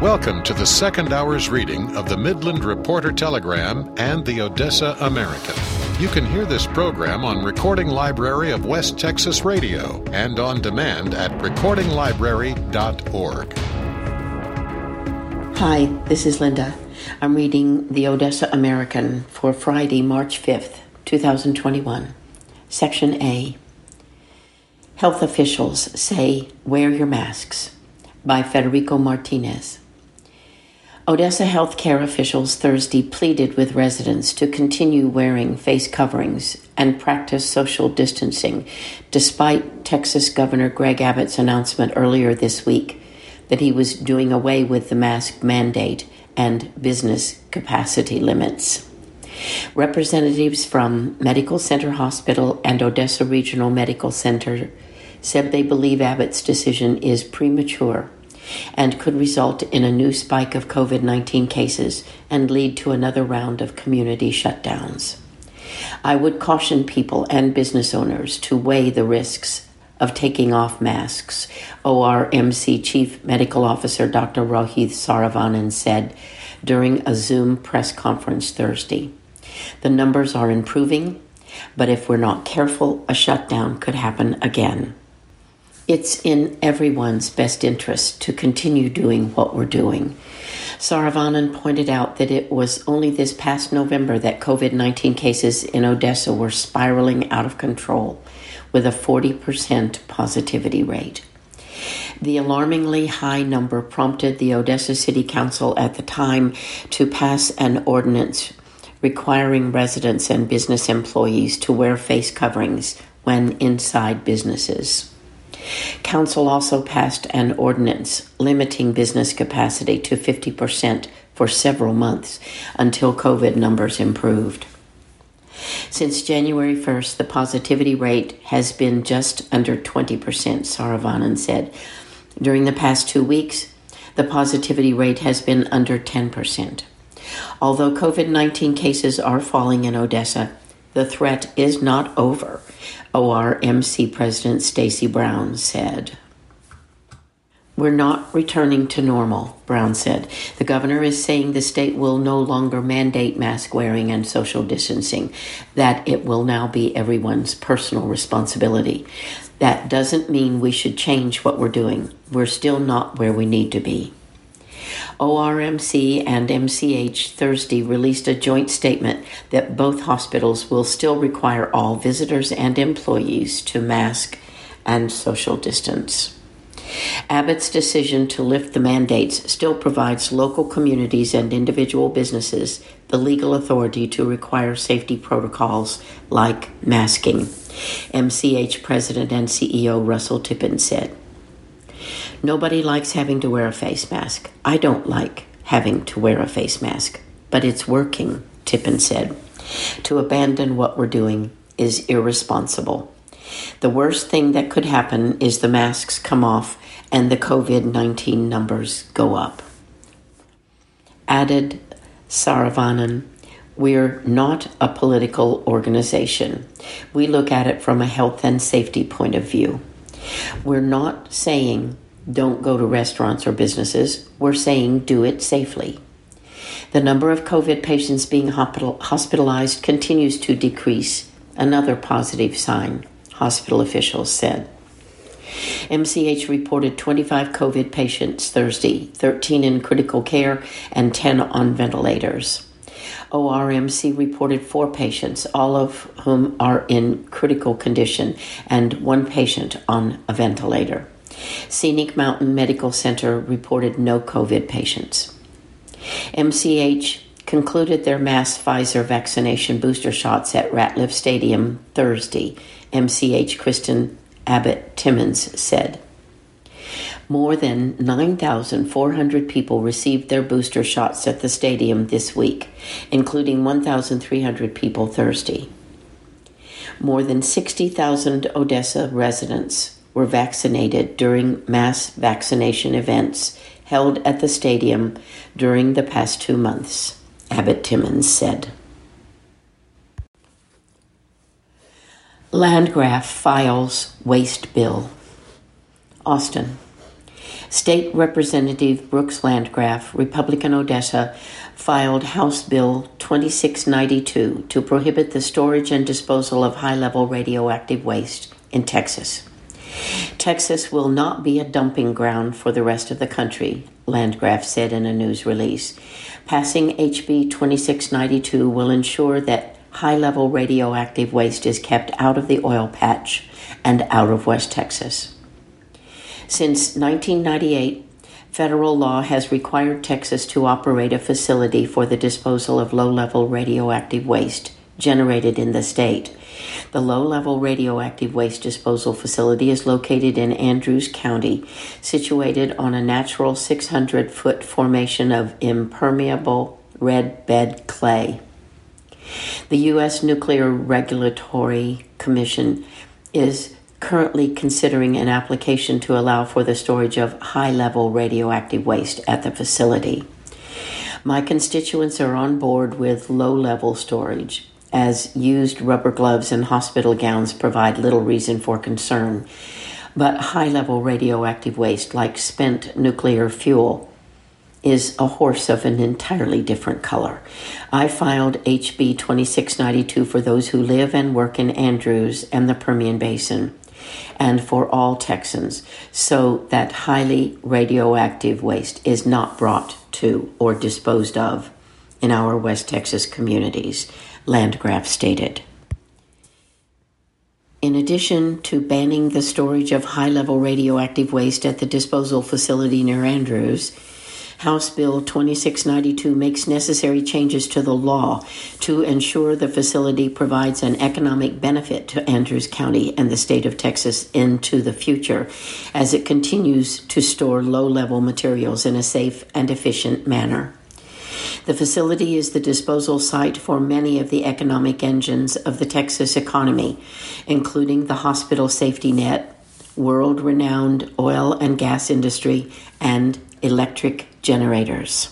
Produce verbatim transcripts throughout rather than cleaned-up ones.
Welcome to the second hour's reading of the Midland Reporter Telegram and the Odessa American. You can hear this program on Recording Library of West Texas Radio and on demand at recording library dot org. Hi, this is Linda. I'm reading the Odessa American for Friday, March fifth, twenty twenty-one. Section A. Health officials say, wear your masks, by Federico Martinez. Odessa healthcare officials Thursday pleaded with residents to continue wearing face coverings and practice social distancing, despite Texas Governor Greg Abbott's announcement earlier this week that he was doing away with the mask mandate and business capacity limits. Representatives from Medical Center Hospital and Odessa Regional Medical Center said they believe Abbott's decision is premature and could result in a new spike of covid nineteen cases and lead to another round of community shutdowns. I would caution people and business owners to weigh the risks of taking off masks, O R M C Chief Medical Officer Doctor Rohit Saravanan said during a Zoom press conference Thursday. The numbers are improving, but if we're not careful, a shutdown could happen again. It's in everyone's best interest to continue doing what we're doing. Saravanan pointed out that it was only this past November that covid nineteen cases in Odessa were spiraling out of control, with a forty percent positivity rate. The alarmingly high number prompted the Odessa City Council at the time to pass an ordinance requiring residents and business employees to wear face coverings when inside businesses. Council also passed an ordinance limiting business capacity to fifty percent for several months until COVID numbers improved. Since January first, the positivity rate has been just under twenty percent, Saravanan said. During the past two weeks, the positivity rate has been under ten percent. Although covid nineteen cases are falling in Odessa, the threat is not over, O R M C President Stacy Brown said. We're not returning to normal, Brown said. The governor is saying the state will no longer mandate mask wearing and social distancing, that it will now be everyone's personal responsibility. That doesn't mean we should change what we're doing. We're still not where we need to be. O R M C and M C H Thursday released a joint statement that both hospitals will still require all visitors and employees to mask and social distance. Abbott's decision to lift the mandates still provides local communities and individual businesses the legal authority to require safety protocols like masking, M C H President and C E O Russell Tippin said. Nobody likes having to wear a face mask. I don't like having to wear a face mask, but it's working, Tippin said. To abandon what we're doing is irresponsible. The worst thing that could happen is the masks come off and the covid nineteen numbers go up. Added Saravanan, we're not a political organization. We look at it from a health and safety point of view. We're not saying don't go to restaurants or businesses. We're saying do it safely. The number of COVID patients being hospitalized continues to decrease, another positive sign, hospital officials said. M C H reported twenty-five COVID patients Thursday, thirteen in critical care and ten on ventilators. O R M C reported four patients, all of whom are in critical condition, and one patient on a ventilator. Scenic Mountain Medical Center reported no COVID patients. M C H concluded their mass Pfizer vaccination booster shots at Ratliff Stadium Thursday, M C H Kristen Abbott Timmons said. More than nine thousand four hundred people received their booster shots at the stadium this week, including one thousand three hundred people Thursday. More than sixty thousand Odessa residents were vaccinated during mass vaccination events held at the stadium during the past two months, Abbott Timmons said. Landgraf files waste bill. Austin. State Representative Brooks Landgraf, Republican Odessa, filed House Bill twenty-six ninety-two to prohibit the storage and disposal of high-level radioactive waste in Texas. Texas will not be a dumping ground for the rest of the country, Landgraf said in a news release. Passing H B twenty-six ninety-two will ensure that high-level radioactive waste is kept out of the oil patch and out of West Texas. Since nineteen ninety-eight, federal law has required Texas to operate a facility for the disposal of low-level radioactive waste generated in the state. The low-level radioactive waste disposal facility is located in Andrews County, situated on a natural six hundred foot formation of impermeable red bed clay. The U S Nuclear Regulatory Commission is currently considering an application to allow for the storage of high-level radioactive waste at the facility. My constituents are on board with low-level storage, as used rubber gloves and hospital gowns provide little reason for concern. But high-level radioactive waste, like spent nuclear fuel, is a horse of an entirely different color. I filed H B twenty-six ninety-two for those who live and work in Andrews and the Permian Basin, and for all Texans, so that highly radioactive waste is not brought to or disposed of in our West Texas communities, Landgraf stated. In addition to banning the storage of high-level radioactive waste at the disposal facility near Andrews, House Bill twenty-six ninety-two makes necessary changes to the law to ensure the facility provides an economic benefit to Andrews County and the state of Texas into the future as it continues to store low-level materials in a safe and efficient manner. The facility is the disposal site for many of the economic engines of the Texas economy, including the hospital safety net, world-renowned oil and gas industry, and electric generators.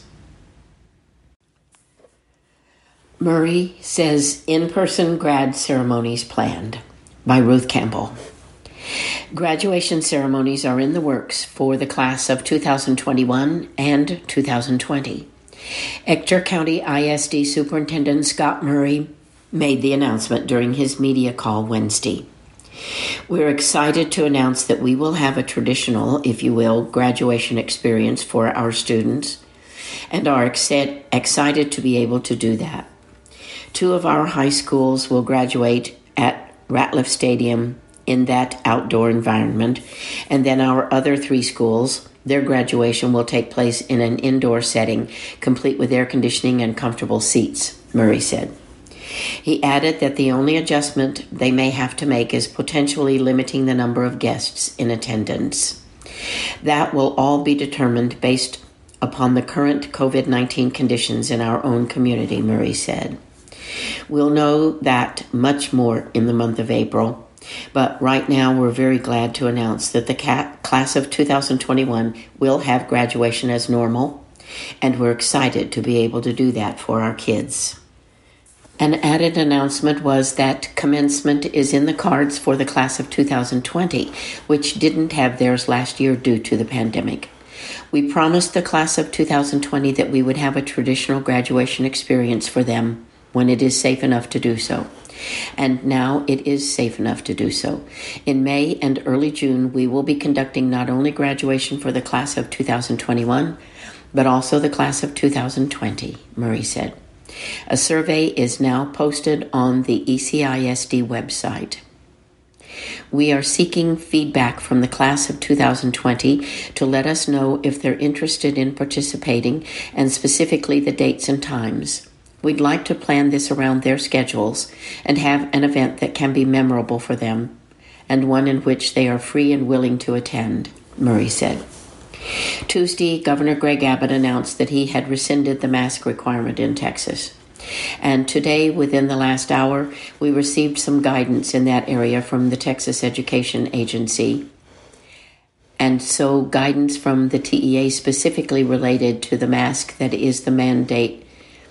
Murray says in-person grad ceremonies planned, by Ruth Campbell. Graduation ceremonies are in the works for the class of two thousand twenty-one and two thousand twenty. Ector County I S D Superintendent Scott Murray made the announcement during his media call Wednesday. We're excited to announce that we will have a traditional, if you will, graduation experience for our students and are ex- excited to be able to do that. Two of our high schools will graduate at Ratliff Stadium in that outdoor environment, and then our other three schools, their graduation will take place in an indoor setting, complete with air conditioning and comfortable seats, Murray said. He added that the only adjustment they may have to make is potentially limiting the number of guests in attendance. That will all be determined based upon the current covid nineteen conditions in our own community, Murray said. We'll know that much more in the month of April, but right now we're very glad to announce that the class of two thousand twenty-one will have graduation as normal, and we're excited to be able to do that for our kids. An added announcement was that commencement is in the cards for the class of two thousand twenty, which didn't have theirs last year due to the pandemic. We promised the class of two thousand twenty that we would have a traditional graduation experience for them when it is safe enough to do so. And now it is safe enough to do so. In May and early June, we will be conducting not only graduation for the class of two thousand twenty-one, but also the class of two thousand twenty, Murray said. A survey is now posted on the E C I S D website. We are seeking feedback from the class of two thousand twenty to let us know if they're interested in participating and specifically the dates and times. We'd like to plan this around their schedules and have an event that can be memorable for them and one in which they are free and willing to attend, Murray said. Tuesday, Governor Greg Abbott announced that he had rescinded the mask requirement in Texas. And today, within the last hour, we received some guidance in that area from the Texas Education Agency. And so guidance from the T E A specifically related to the mask that is the mandate,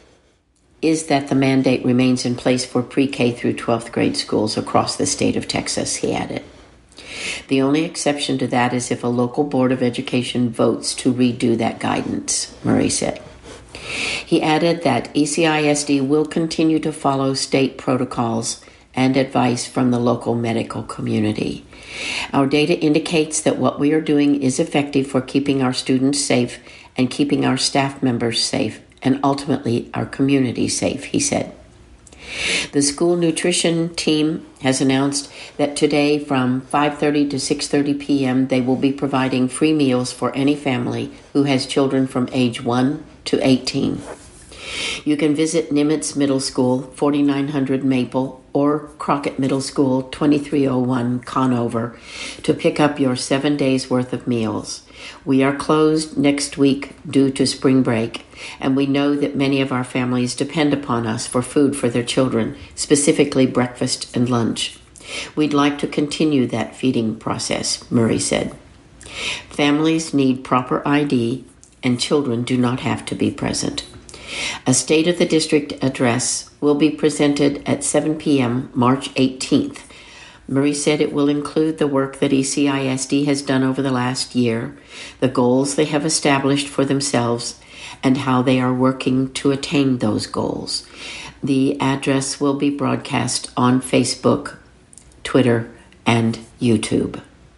is that the mandate remains in place for pre-K through twelfth grade schools across the state of Texas, he added. The only exception to that is if a local board of education votes to redo that guidance, Murray said. He added that E C I S D will continue to follow state protocols and advice from the local medical community. Our data indicates that what we are doing is effective for keeping our students safe and keeping our staff members safe and ultimately our community safe, he said. The school nutrition team has announced that today from five thirty to six thirty p.m. they will be providing free meals for any family who has children from age one to eighteen. You can visit Nimitz Middle School, forty-nine hundred Maple, or Crockett Middle School, twenty-three oh one Conover, to pick up your seven days' worth of meals. We are closed next week due to spring break, and we know that many of our families depend upon us for food for their children, specifically breakfast and lunch. We'd like to continue that feeding process, Murray said. Families need proper I D, and children do not have to be present. A State of the District address will be presented at seven p.m. March eighteenth. Murray said it will include the work that E C I S D has done over the last year, the goals they have established for themselves, and how they are working to attain those goals. The address will be broadcast on Facebook, Twitter, and YouTube.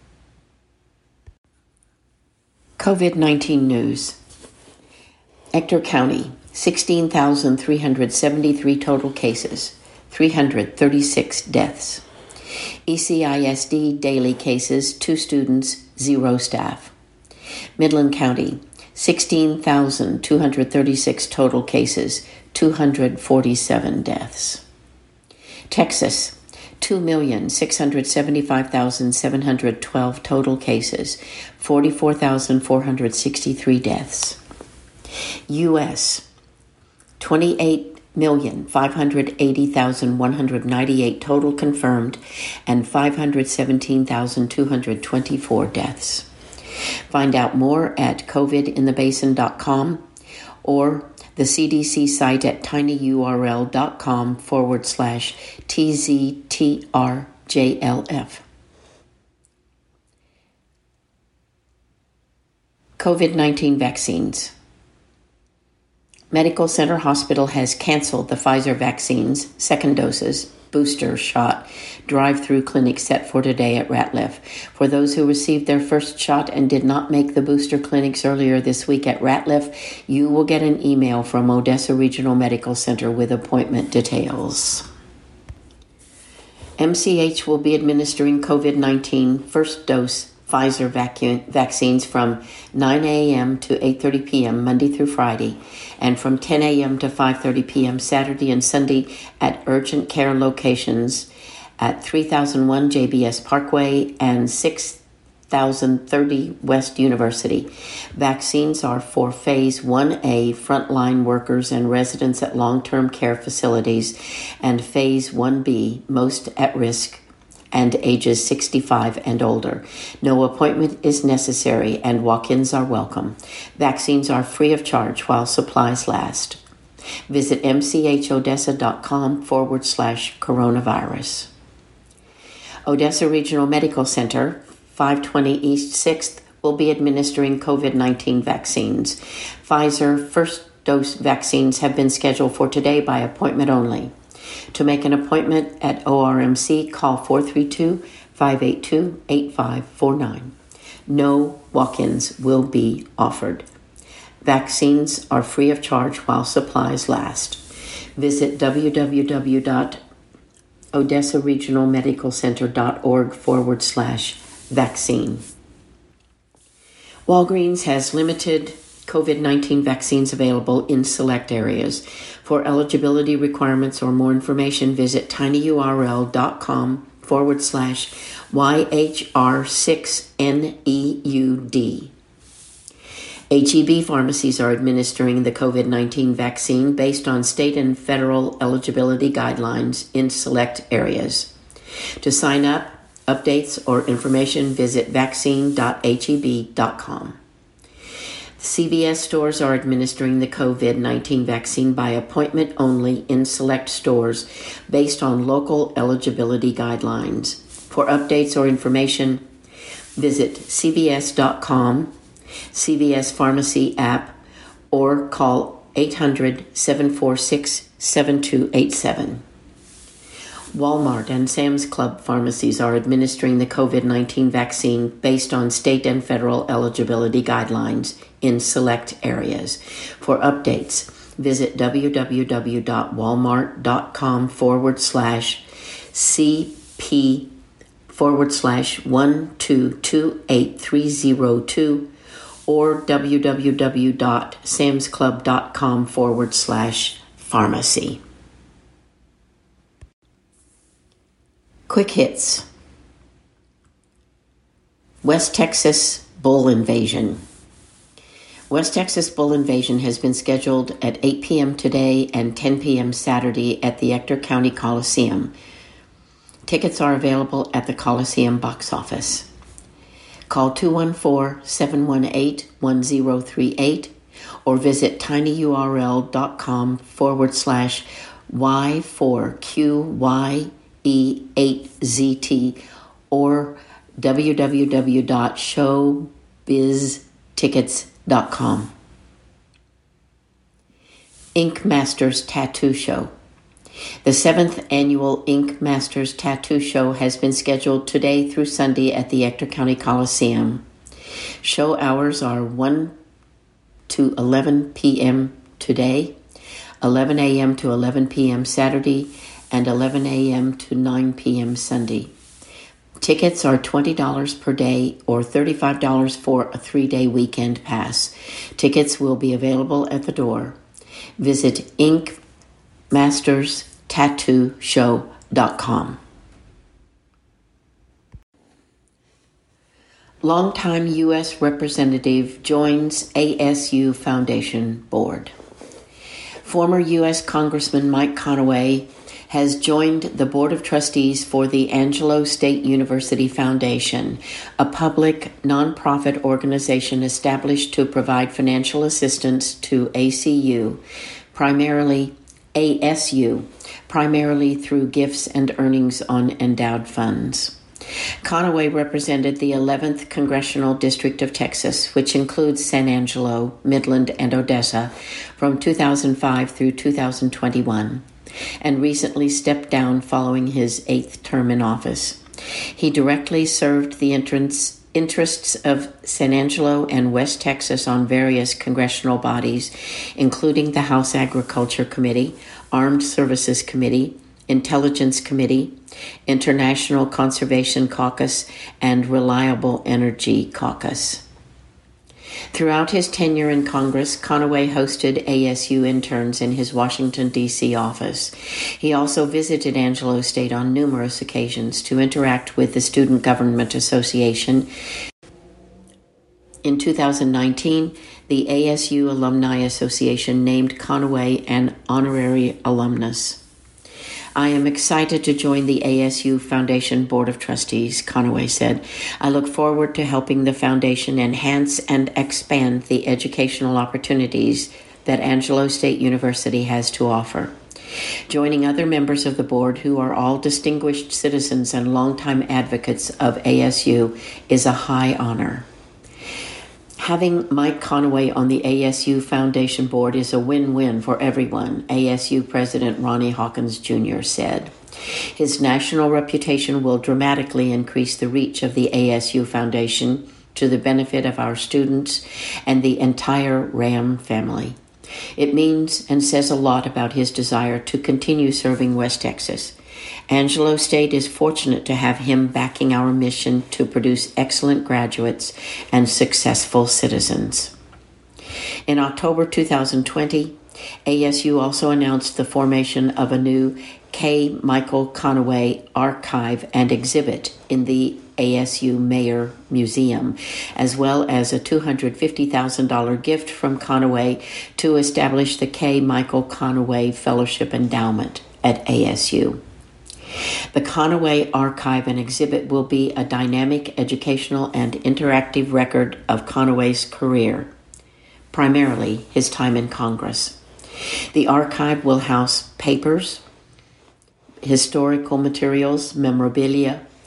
COVID nineteen news. Ector County, sixteen thousand three hundred seventy-three total cases, three hundred thirty-six deaths. E C I S D daily cases, two students, zero staff. Midland County, sixteen thousand two hundred thirty-six total cases, two hundred forty-seven deaths. Texas, two million six hundred seventy-five thousand seven hundred twelve total cases, forty-four thousand four hundred sixty-three deaths. U S, twenty-eight million five hundred eighty thousand one hundred ninety-eight total confirmed and five hundred seventeen thousand two hundred twenty-four deaths. Find out more at covid in the basin dot com or the C D C site at tinyurl.com forward slash TZTRJLF. COVID nineteen vaccines. Medical Center Hospital has canceled the Pfizer vaccine's second doses, booster shot, drive-through clinic set for today at Ratliff. For those who received their first shot and did not make the booster clinics earlier this week at Ratliff, you will get an email from Odessa Regional Medical Center with appointment details. M C H will be administering COVID nineteen first dose Pfizer vacu- vaccines from nine a.m. to eight thirty p.m. Monday through Friday, and from ten a.m. to five thirty p.m. Saturday and Sunday at urgent care locations at three thousand one J B S Parkway and six thousand thirty West University. Vaccines are for Phase one A frontline workers and residents at long-term care facilities, and Phase one B most at risk and ages sixty-five and older. No appointment is necessary and walk-ins are welcome. Vaccines are free of charge while supplies last. Visit mchodessa.com forward slash coronavirus. Odessa Regional Medical Center, five twenty East sixth, will be administering COVID nineteen vaccines. Pfizer first dose vaccines have been scheduled for today by appointment only. To make an appointment at O R M C, call four three two, five eight two, eight five four nine. No walk-ins will be offered. Vaccines are free of charge while supplies last. Visit www.odessaregionalmedicalcenter.org forward slash vaccine. Walgreens has limited COVID nineteen vaccines available in select areas. For eligibility requirements or more information, visit tinyurl.com forward slash YHR6NEUD. H E B pharmacies are administering the COVID nineteen vaccine based on state and federal eligibility guidelines in select areas. To sign up, updates, or information, visit vaccine dot H E B dot com. C V S stores are administering the COVID nineteen vaccine by appointment only in select stores based on local eligibility guidelines. For updates or information, visit c v s dot com, C V S Pharmacy app, or call eight hundred, seven four six, seven two eight seven. Walmart and Sam's Club pharmacies are administering the covid nineteen vaccine based on state and federal eligibility guidelines in select areas. For updates, visit www.walmart.com forward slash CP forward slash one two two eight three zero two or www.samsclub.com forward slash pharmacy. Quick hits. West Texas bull invasion. West Texas bull invasion has been scheduled at eight p.m. today and ten p.m. Saturday at the Ector County Coliseum. Tickets are available at the Coliseum box office. Call two one four, seven one eight, one zero three eight or visit tinyurl.com forward slash Y4QY E eight Z T or w w w dot show biz tickets dot com. Ink Masters Tattoo Show. The seventh annual Ink Masters Tattoo Show has been scheduled today through Sunday at the Ector County Coliseum. Show hours are one to eleven p.m. today, eleven a.m. to eleven p.m. Saturday, and eleven a.m. to nine p.m. Sunday. Tickets are twenty dollars per day or thirty-five dollars for a three-day weekend pass. Tickets will be available at the door. Visit ink masters tattoo show dot com. Longtime U S representative joins A S U Foundation Board. Former U S Congressman Mike Conaway has joined the Board of Trustees for the Angelo State University Foundation, a public nonprofit organization established to provide financial assistance to A C U, primarily A S U, primarily through gifts and earnings on endowed funds. Conaway represented the eleventh Congressional District of Texas, which includes San Angelo, Midland, and Odessa, from two thousand five through two thousand twenty-one, and recently stepped down following his eighth term in office. He directly served the entrance, interests of San Angelo and West Texas on various congressional bodies, including the House Agriculture Committee, Armed Services Committee, Intelligence Committee, International Conservation Caucus, and Reliable Energy Caucus. Throughout his tenure in Congress, Conaway hosted A S U interns in his Washington, D C office. He also visited Angelo State on numerous occasions to interact with the Student Government Association. In two thousand nineteen, the A S U Alumni Association named Conaway an honorary alumnus. I am excited to join the A S U Foundation Board of Trustees, Conaway said. I look forward to helping the foundation enhance and expand the educational opportunities that Angelo State University has to offer. Joining other members of the board who are all distinguished citizens and longtime advocates of A S U is a high honor. Having Mike Conaway on the A S U Foundation Board is a win-win for everyone, A S U President Ronnie Hawkins Junior said. His national reputation will dramatically increase the reach of the A S U Foundation to the benefit of our students and the entire RAM family. It means and says a lot about his desire to continue serving West Texas. Angelo State is fortunate to have him backing our mission to produce excellent graduates and successful citizens. In October two thousand twenty, A S U also announced the formation of a new K. Michael Conaway archive and exhibit in the A S U Mayer Museum, as well as a two hundred fifty thousand dollars gift from Conaway to establish the K. Michael Conaway Fellowship Endowment at A S U. The Conaway Archive and Exhibit will be a dynamic educational and interactive record of Conaway's career, primarily his time in Congress. The archive will house papers, historical materials, memorabilia,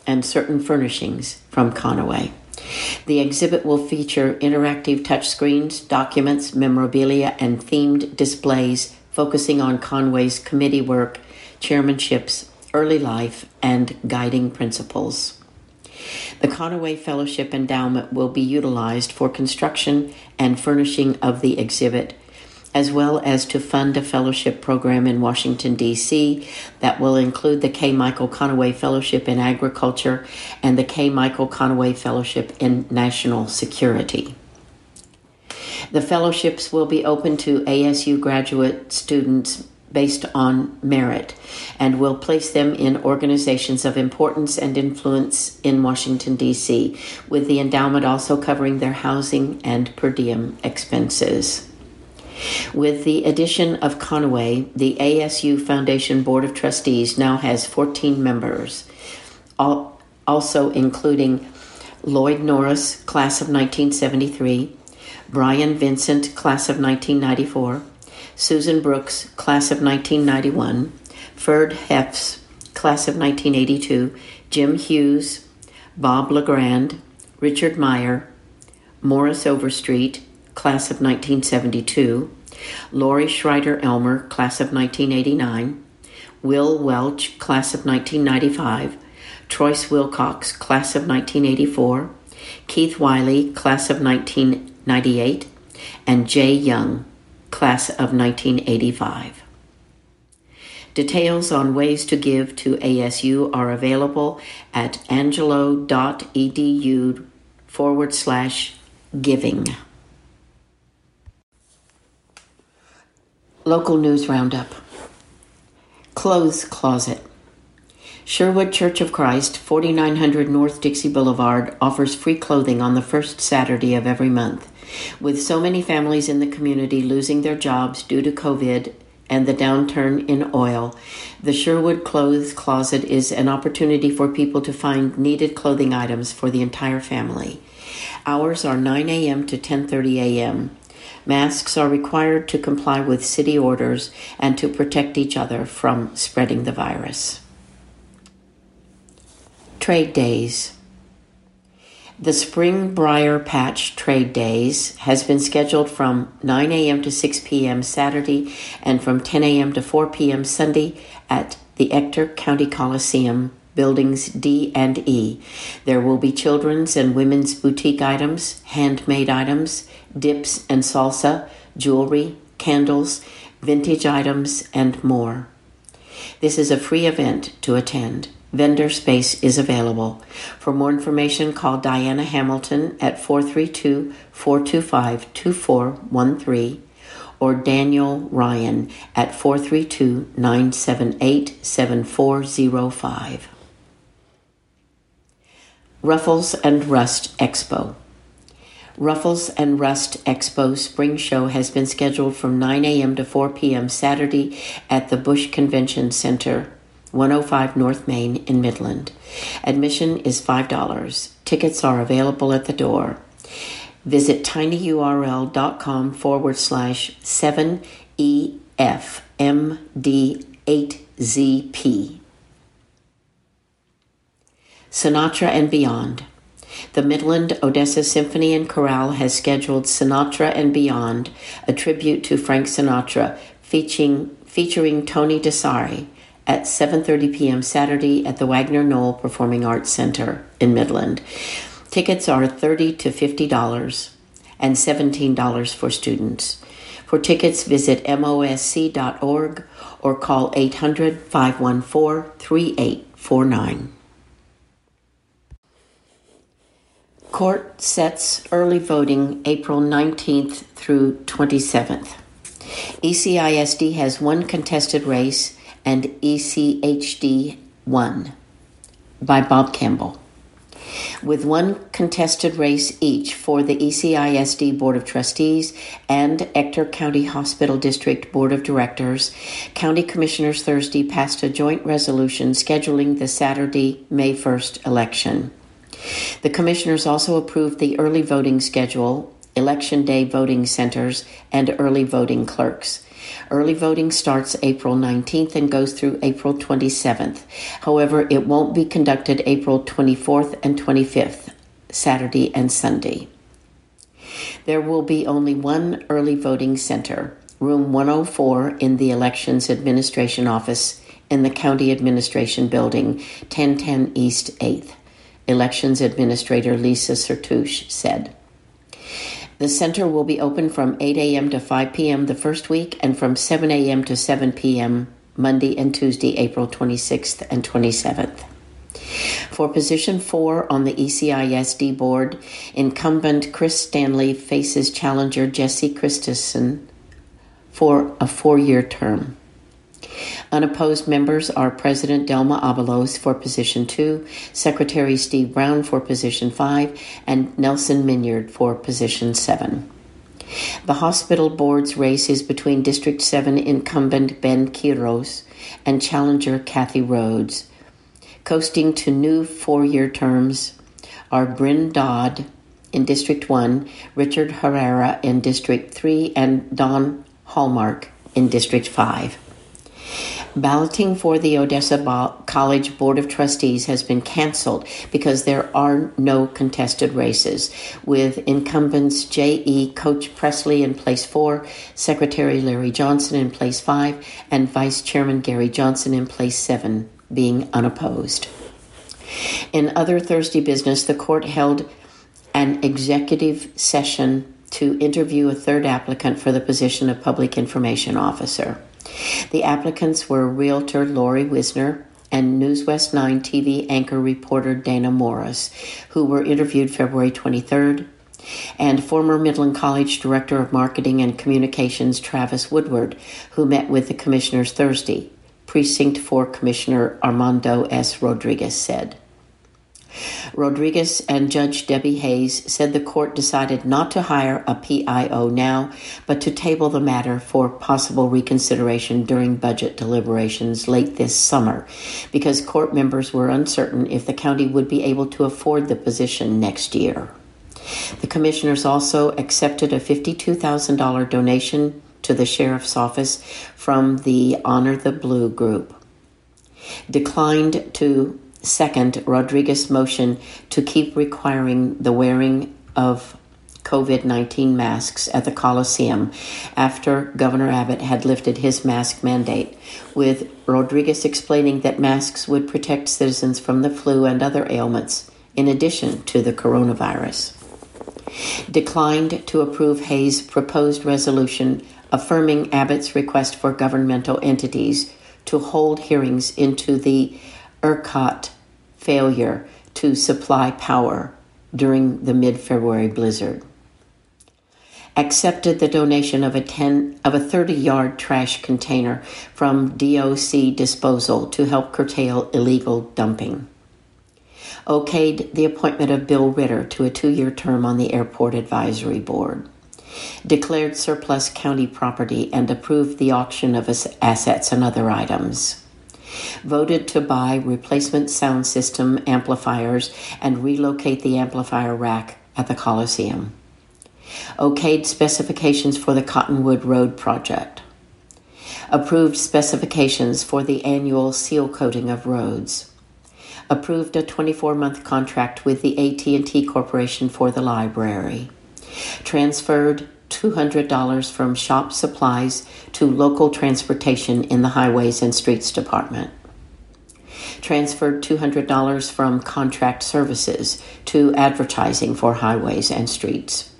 and certain furnishings from Conaway. The exhibit will feature interactive touchscreens, documents, memorabilia, and themed displays focusing on Conway's committee work, chairmanships, early life, and guiding principles. The Conaway Fellowship Endowment will be utilized for construction and furnishing of the exhibit, as well as to fund a fellowship program in Washington, D C that will include the K. Michael Conaway Fellowship in Agriculture and the K. Michael Conaway Fellowship in National Security. The fellowships will be open to A S U graduate students based on merit and will place them in organizations of importance and influence in Washington, D C, with the endowment also covering their housing and per diem expenses. With the addition of Conaway, the A S U Foundation Board of Trustees now has fourteen members, also including Lloyd Norris, class of nineteen seventy-three, Brian Vincent, class of nineteen ninety-four, Susan Brooks, class of nineteen ninety-one, Ferd Hefts, class of nineteen eighty-two, Jim Hughes, Bob LeGrand, Richard Meyer, Morris Overstreet, class of nineteen seventy-two, Lori Schreider-Elmer, class of nineteen eighty-nine, Will Welch, class of nineteen ninety-five, Troyce Wilcox, class of nineteen eighty-four, Keith Wiley, class of nineteen ninety-eight, and Jay Young, class of nineteen eighty-five. Details on ways to give to A S U are available at angelo.edu forward slash giving. Local News Roundup. Clothes Closet. Sherwood Church of Christ, forty-nine hundred North Dixie Boulevard, offers free clothing on the first Saturday of every month. With so many families in the community losing their jobs due to COVID and the downturn in oil, the Sherwood Clothes Closet is an opportunity for people to find needed clothing items for the entire family. Hours are nine a.m. to ten thirty a.m. Masks are required to comply with city orders and to protect each other from spreading the virus. Trade Days. The Spring Briar Patch Trade Days has been scheduled from nine a.m. to six p.m. Saturday and from ten a.m. to four p.m. Sunday at the Ector County Coliseum, Buildings D and E. There will be children's and women's boutique items, handmade items, dips and salsa, jewelry, candles, vintage items, and more. This is a free event to attend. Vendor space is available. For more information, call Diana Hamilton at four three two, four two five, two four one three or Daniel Ryan at four three two, nine seven eight, seven four zero five. Ruffles and Rust Expo. Ruffles and Rust Expo Spring Show has been scheduled from nine a.m. to four p.m. Saturday at the Bush Convention Center, one oh five North Main in Midland. Admission is five dollars. Tickets are available at the door. Visit tinyurl.com forward slash 7EFMD8ZP. Sinatra and Beyond. The Midland Odessa Symphony and Chorale has scheduled Sinatra and Beyond, a tribute to Frank Sinatra, featuring, featuring Tony Desari, at seven thirty p.m. Saturday at the Wagner Knoll Performing Arts Center in Midland. Tickets are thirty dollars to fifty dollars and seventeen dollars for students. For tickets, visit M O S C dot org or call eight hundred, five one four, three eight four nine. Court sets early voting April nineteenth through twenty-seventh. E C I S D has one contested race and E C H D one by Bob Campbell. With one contested race each for the E C I S D Board of Trustees and Ector County Hospital District Board of Directors, County Commissioners Thursday passed a joint resolution scheduling the Saturday, May first election. The commissioners also approved the early voting schedule, Election Day voting centers, and early voting clerks. Early voting starts April nineteenth and goes through April twenty-seventh. However, it won't be conducted April twenty-fourth and twenty-fifth, Saturday and Sunday. There will be only one early voting center, room one oh four in the Elections Administration Office in the County Administration Building, ten ten East eighth, Elections Administrator Lisa Sertouche said. The center will be open from eight a.m. to five p.m. the first week and from seven a.m. to seven p.m. Monday and Tuesday, April twenty-sixth and twenty-seventh. For position four on the E C I S D board, incumbent Chris Stanley faces challenger Jesse Christensen for a four-year term. Unopposed members are President Delma Abelos for position two, Secretary Steve Brown for position five, and Nelson Minyard for position seven. The hospital board's race is between District seven incumbent Ben Quiros and challenger Kathy Rhodes. Coasting to new four-year terms are Bryn Dodd in District one, Richard Herrera in District three, and Don Hallmark in District five. Balloting for the Odessa College Board of Trustees has been canceled because there are no contested races, with incumbents J E Coach Presley in place four, Secretary Larry Johnson in place five, and Vice Chairman Gary Johnson in place seven, being unopposed. In other Thursday business, the court held an executive session to interview a third applicant for the position of Public Information Officer. The applicants were Realtor Lori Wisner and News West nine T V anchor reporter Dana Morris, who were interviewed February twenty-third, and former Midland College Director of Marketing and Communications Travis Woodward, who met with the commissioners Thursday, Precinct four Commissioner Armando S. Rodriguez said. Rodriguez and Judge Debbie Hayes said the court decided not to hire a P I O now, but to table the matter for possible reconsideration during budget deliberations late this summer, because court members were uncertain if the county would be able to afford the position next year. The commissioners also accepted a fifty-two thousand dollars donation to the sheriff's office from the Honor the Blue group. Declined to second Rodriguez's motion to keep requiring the wearing of covid nineteen masks at the Coliseum after Governor Abbott had lifted his mask mandate, with Rodriguez explaining that masks would protect citizens from the flu and other ailments, in addition to the coronavirus. Declined to approve Hayes' proposed resolution affirming Abbott's request for governmental entities to hold hearings into the ERCOT failure to supply power during the mid-February blizzard. Accepted the donation of a ten of a thirty-yard trash container from D O C Disposal to help curtail illegal dumping. Okayed the appointment of Bill Ritter to a two-year term on the Airport Advisory Board. Declared surplus county property and approved the auction of assets and other items. Voted to buy replacement sound system amplifiers and relocate the amplifier rack at the Coliseum. Okayed specifications for the Cottonwood Road project. Approved specifications for the annual seal coating of roads. Approved a twenty-four month contract with the A T and T Corporation for the library. Transferred two hundred dollars from shop supplies to local transportation in the Highways and Streets Department. Transferred two hundred dollars from contract services to advertising for highways and streets.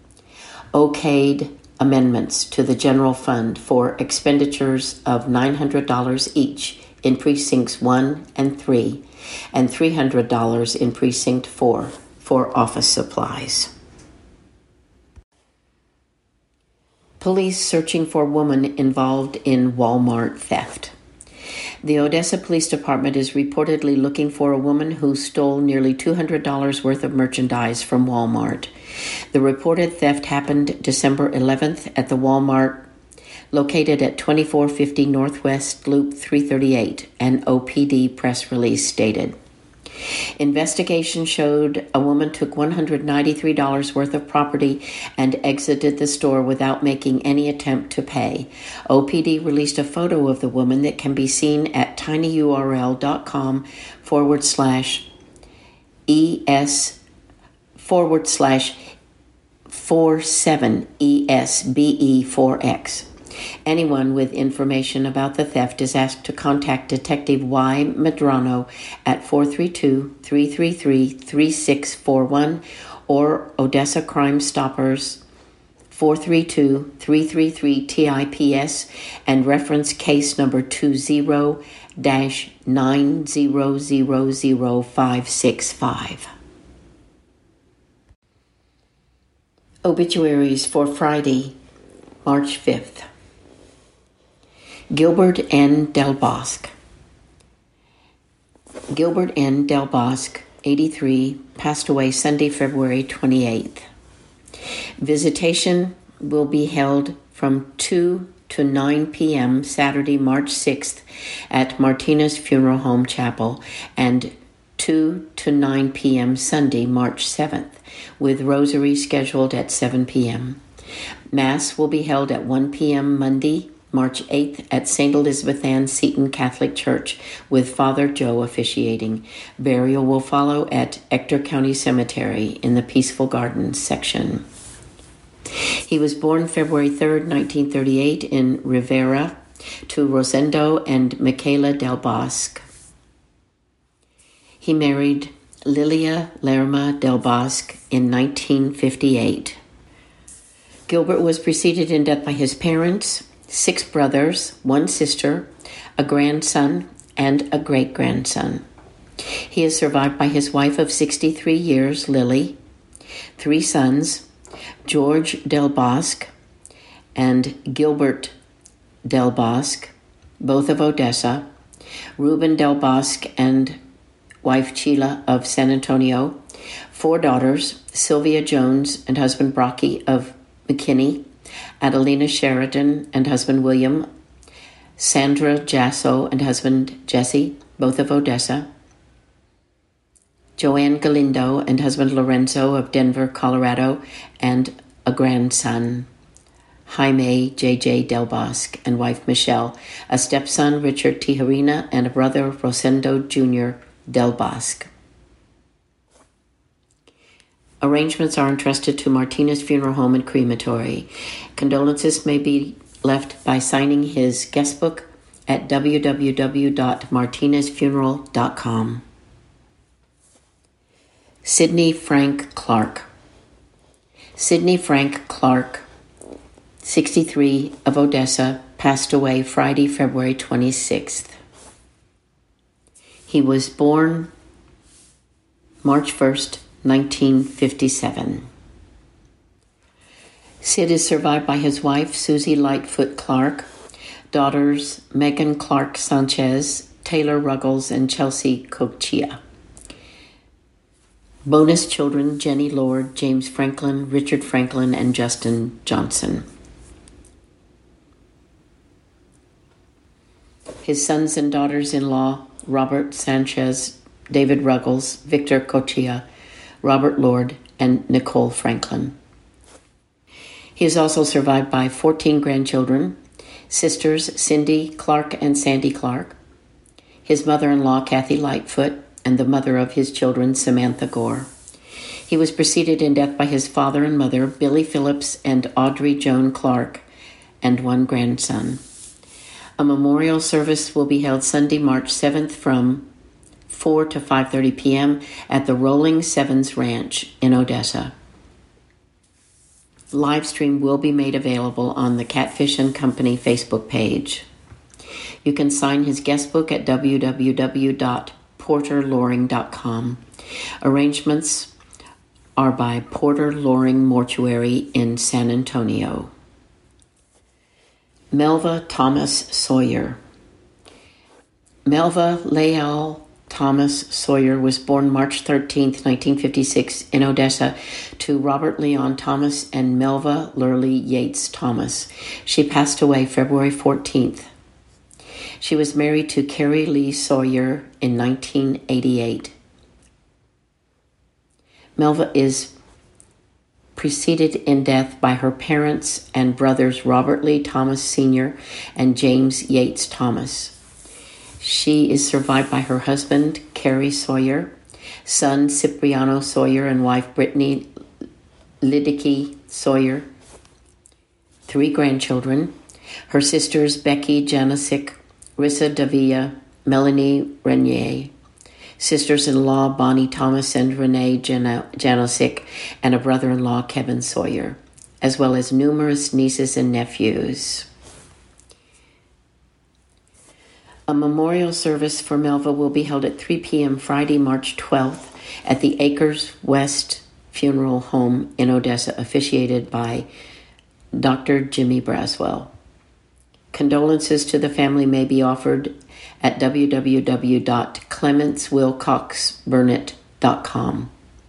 Okayed amendments to the general fund for expenditures of nine hundred dollars each in precincts one and three, and three hundred dollars in precinct four for office supplies. Police searching for woman involved in Walmart theft. The Odessa Police Department is reportedly looking for a woman who stole nearly two hundred dollars worth of merchandise from Walmart. The reported theft happened December eleventh at the Walmart located at twenty-four fifty Northwest Loop three thirty-eight, an O P D press release stated. Investigation showed a woman took one hundred ninety-three dollars worth of property and exited the store without making any attempt to pay. O P D released a photo of the woman that can be seen at tinyurl.com forward slash ES forward slash 47 E S B E four X. Anyone with information about the theft is asked to contact Detective Y. Medrano at four three two, three three three, three six four one or Odessa Crime Stoppers four three two, three three three, T I P S and reference case number two zero dash nine zero zero zero five six five. Obituaries for Friday, March fifth. Gilbert N. Del Bosque. Gilbert N. Del Bosque, eighty-three, passed away Sunday, February twenty-eighth. Visitation will be held from two to nine p.m. Saturday, March sixth at Martinez Funeral Home Chapel and two to nine p.m. Sunday, March seventh, with rosary scheduled at seven p.m. Mass will be held at one p.m. Monday, March eighth at Saint Elizabeth Ann Seton Catholic Church with Father Joe officiating. Burial will follow at Ector County Cemetery in the Peaceful Gardens section. He was born February third, nineteen thirty-eight in Rivera to Rosendo and Michaela Del Bosque. He married Lilia Lerma Del Bosque in nineteen fifty-eight. Gilbert was preceded in death by his parents, six brothers, one sister, a grandson, and a great-grandson. He is survived by his wife of sixty-three years, Lily, three sons, George Del Bosque and Gilbert Del Bosque, both of Odessa, Ruben Del Bosque and wife Sheila of San Antonio, four daughters, Sylvia Jones and husband Brocky of McKinney, Adelina Sheridan and husband William, Sandra Jasso and husband Jesse, both of Odessa, Joanne Galindo and husband Lorenzo of Denver, Colorado, and a grandson, Jaime J J Del Bosque, and wife Michelle, a stepson, Richard Tijerina, and a brother, Rosendo Junior Del Bosque. Arrangements are entrusted to Martinez Funeral Home and Crematory. Condolences may be left by signing his guest book at w w w dot martinez funeral dot com. Sidney Frank Clark. Sidney Frank Clark, sixty-three, of Odessa, passed away Friday, February twenty-sixth. He was born March first, nineteen fifty-seven. Sid is survived by his wife, Susie Lightfoot Clark, daughters Megan Clark Sanchez, Taylor Ruggles, and Chelsea Cochia. Bonus children, Jenny Lord, James Franklin, Richard Franklin, and Justin Johnson. His sons and daughters-in-law, Robert Sanchez, David Ruggles, Victor Cochia, Robert Lord, and Nicole Franklin. He is also survived by fourteen grandchildren, sisters Cindy Clark and Sandy Clark, his mother-in-law Kathy Lightfoot, and the mother of his children, Samantha Gore. He was preceded in death by his father and mother, Billy Phillips and Audrey Joan Clark, and one grandson. A memorial service will be held Sunday, March seventh from four to five thirty p.m. at the Rolling Sevens Ranch in Odessa. Live stream will be made available on the Catfish and Company Facebook page. You can sign his guest book at w w w dot porter loring dot com. Arrangements are by Porter Loring Mortuary in San Antonio. Melva Thomas Sawyer. Melva Leal Thomas Sawyer was born March thirteenth, nineteen fifty-six in Odessa to Robert Leon Thomas and Melva Lurley Yates Thomas. She passed away February fourteenth. She was married to Carrie Lee Sawyer in nineteen eighty-eight. Melva is preceded in death by her parents and brothers Robert Lee Thomas Senior and James Yates Thomas. She is survived by her husband, Carrie Sawyer, son Cipriano Sawyer, and wife Brittany Liddicky Sawyer, three grandchildren, her sisters Becky Janasic, Rissa Davia, Melanie Renier, sisters-in-law Bonnie Thomas and Renee Jan- Janosic, and a brother-in-law Kevin Sawyer, as well as numerous nieces and nephews. A memorial service for Melva will be held at three p.m. Friday, March twelfth at the Acres West Funeral Home in Odessa, officiated by Doctor Jimmy Braswell. Condolences to the family may be offered at w w w dot clements wilcox burnett dot com.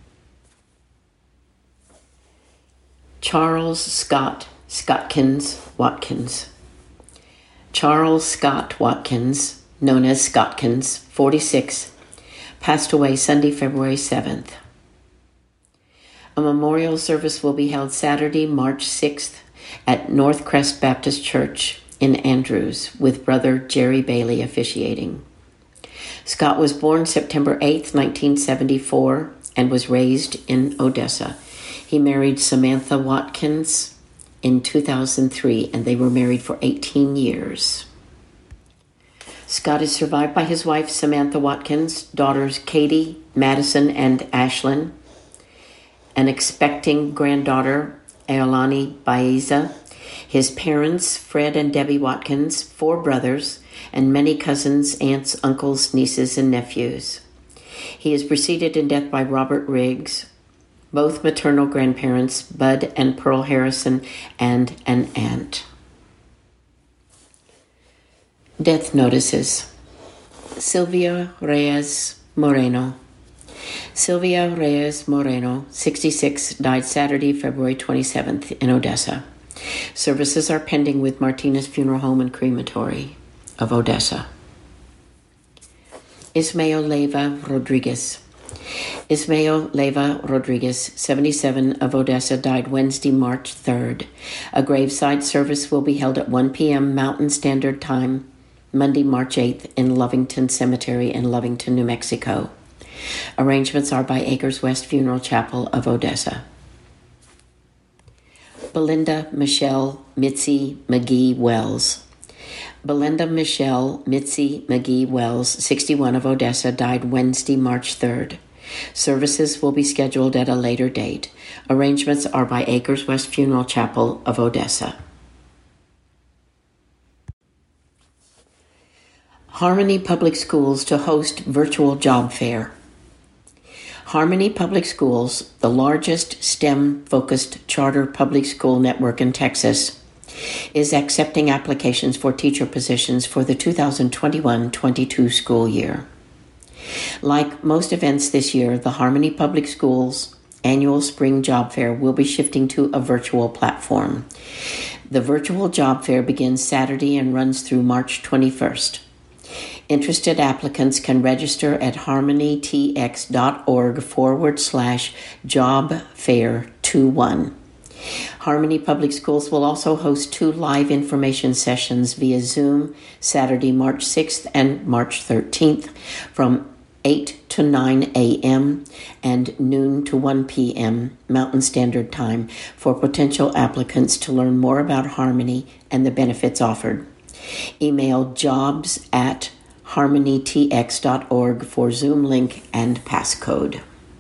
Charles Scott Scottkins Watkins. Charles Scott Watkins, known as Scottkins, forty-six, passed away Sunday, February seventh. A memorial service will be held Saturday, March sixth at North Crest Baptist Church in Andrews, with Brother Jerry Bailey officiating. Scott was born September eighth, nineteen seventy-four, and was raised in Odessa. He married Samantha Watkins in two thousand three, and they were married for eighteen years. Scott is survived by his wife, Samantha Watkins, daughters Katie, Madison, and Ashlyn, an expecting granddaughter, Aolani Baeza, his parents, Fred and Debbie Watkins, four brothers, and many cousins, aunts, uncles, nieces, and nephews. He is preceded in death by Robert Riggs, both maternal grandparents, Bud and Pearl Harrison, and an aunt. Death notices. Sylvia Reyes Moreno. Sylvia Reyes Moreno, sixty-six, died Saturday, February twenty-seventh in Odessa. Services are pending with Martinez Funeral Home and Crematory of Odessa. Ismael Leyva Rodriguez. Ismael Leyva Rodriguez, seventy-seven, of Odessa, died Wednesday, March third. A graveside service will be held at one p.m. Mountain Standard Time, Monday, March eighth, in Lovington Cemetery in Lovington, New Mexico. Arrangements are by Acres West Funeral Chapel of Odessa. Belinda Michelle Mitzi McGee Wells. Belinda Michelle Mitzi McGee Wells, sixty-one, of Odessa, died Wednesday, March third. Services will be scheduled at a later date. Arrangements are by Acres West Funeral Chapel of Odessa. Harmony Public Schools to host virtual job fair. Harmony Public Schools, the largest STEM-focused charter public school network in Texas, is accepting applications for teacher positions for the two thousand twenty-one twenty-two school year. Like most events this year, the Harmony Public Schools annual spring job fair will be shifting to a virtual platform. The virtual job fair begins Saturday and runs through March twenty-first. Interested applicants can register at harmonytx.org forward slash job fair 21. Harmony Public Schools will also host two live information sessions via Zoom Saturday, March sixth and March thirteenth from eight to nine a.m. and noon to one p.m. Mountain Standard Time for potential applicants to learn more about Harmony and the benefits offered. Email jobs at harmonytx.org for Zoom link and passcode.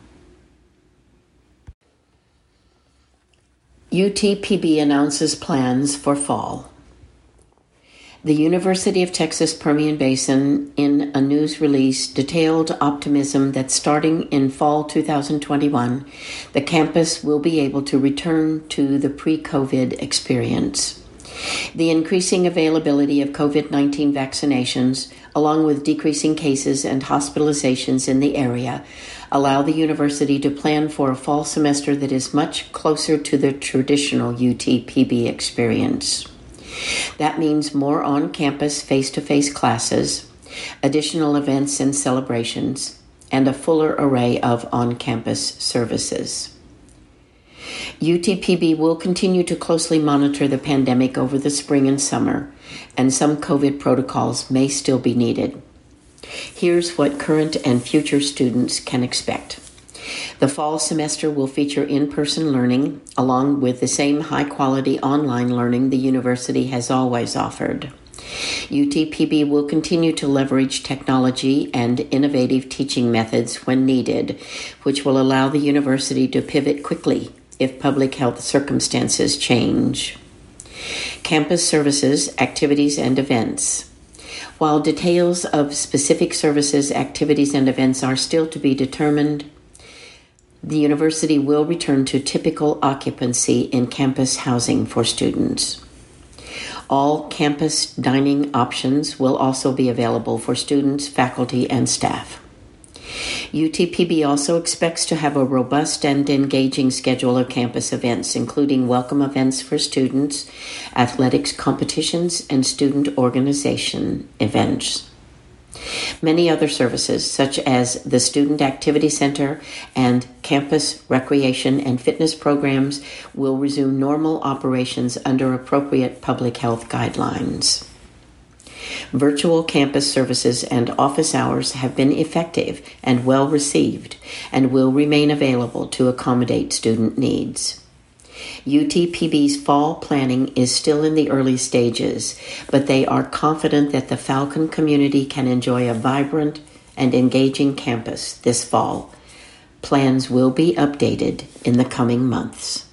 U T P B announces plans for fall. The University of Texas Permian Basin, in a news release, detailed optimism that starting in fall two thousand twenty-one, the campus will be able to return to the pre-COVID experience. The increasing availability of COVID nineteen vaccinations, along with decreasing cases and hospitalizations in the area, allow the university to plan for a fall semester that is much closer to the traditional U T P B experience. That means more on-campus face-to-face classes, additional events and celebrations, and a fuller array of on-campus services. U T P B will continue to closely monitor the pandemic over the spring and summer, and some COVID protocols may still be needed. Here's what current and future students can expect. The fall semester will feature in-person learning, along with the same high-quality online learning the university has always offered. U T P B will continue to leverage technology and innovative teaching methods when needed, which will allow the university to pivot quickly if public health circumstances change. Campus services, activities, and events. While details of specific services, activities, and events are still to be determined, the university will return to typical occupancy in campus housing for students. All campus dining options will also be available for students, faculty, and staff. U T P B also expects to have a robust and engaging schedule of campus events, including welcome events for students, athletics competitions, and student organization events. Many other services, such as the Student Activity Center and campus recreation and fitness programs, will resume normal operations under appropriate public health guidelines. Virtual campus services and office hours have been effective and well received and will remain available to accommodate student needs. U T P B's fall planning is still in the early stages, but they are confident that the Falcon community can enjoy a vibrant and engaging campus this fall. Plans will be updated in the coming months.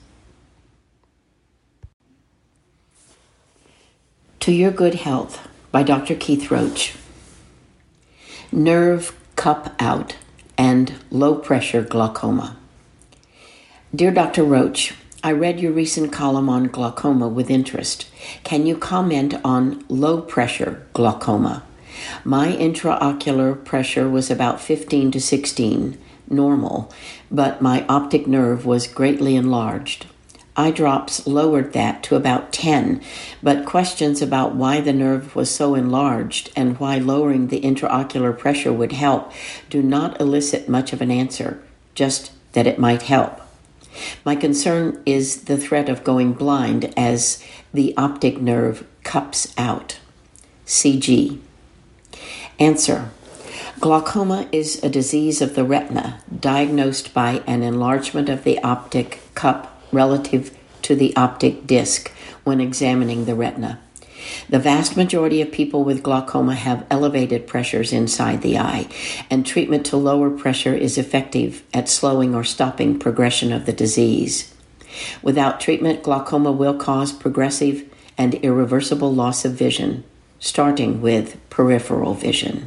To Your Good Health by Doctor Keith Roach. Nerve cup out and low pressure glaucoma. Dear Doctor Roach, I read your recent column on glaucoma with interest. Can you comment on low-pressure glaucoma? My intraocular pressure was about fifteen to sixteen, normal, but my optic nerve was greatly enlarged. Eye drops lowered that to about ten, but questions about why the nerve was so enlarged and why lowering the intraocular pressure would help do not elicit much of an answer, just that it might help. My concern is the threat of going blind as the optic nerve cups out. C G. Answer. Glaucoma is a disease of the retina diagnosed by an enlargement of the optic cup relative to the optic disc when examining the retina. The vast majority of people with glaucoma have elevated pressures inside the eye, and treatment to lower pressure is effective at slowing or stopping progression of the disease. Without treatment, glaucoma will cause progressive and irreversible loss of vision, starting with peripheral vision.